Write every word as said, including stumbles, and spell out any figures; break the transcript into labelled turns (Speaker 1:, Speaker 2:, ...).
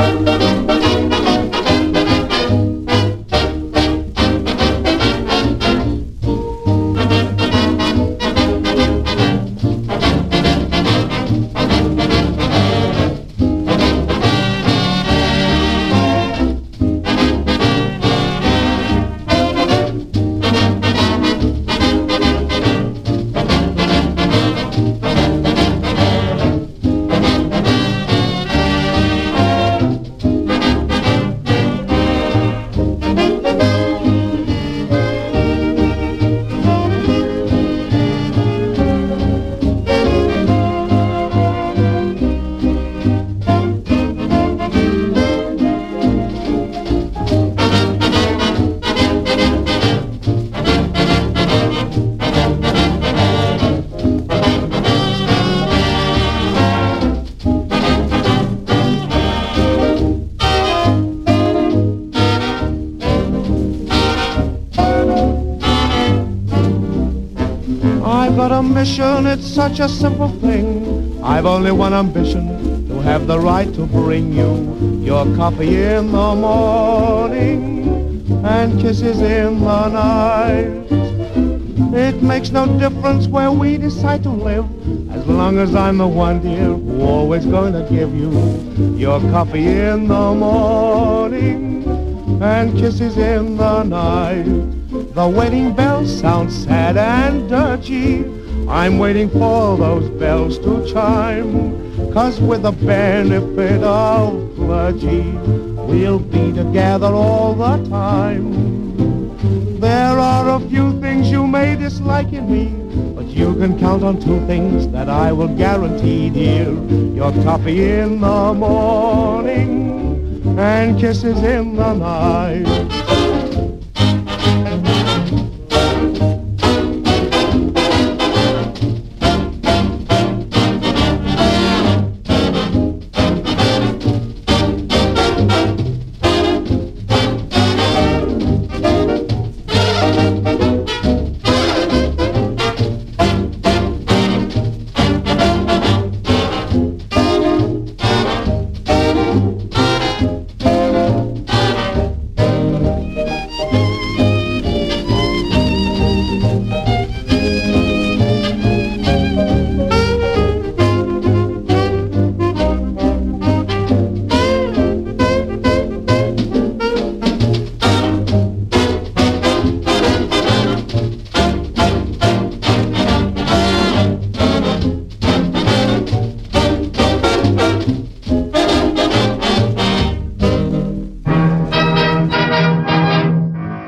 Speaker 1: I've got a mission, it's such a simple thing. I've only one ambition, to have the right to bring you your coffee in the morning and kisses in the night. It makes no difference where we decide to live, as long as I'm the one, dear, who always gonna give you your coffee in the morning and kisses in the night. The wedding bells sound sad and dirty. I'm waiting for those bells to chime, 'cause with the benefit of clergy, we'll be together all the time. There are a few things you may dislike in me, but you can count on two things that I will guarantee, dear. Your coffee in the morning and kisses in the night.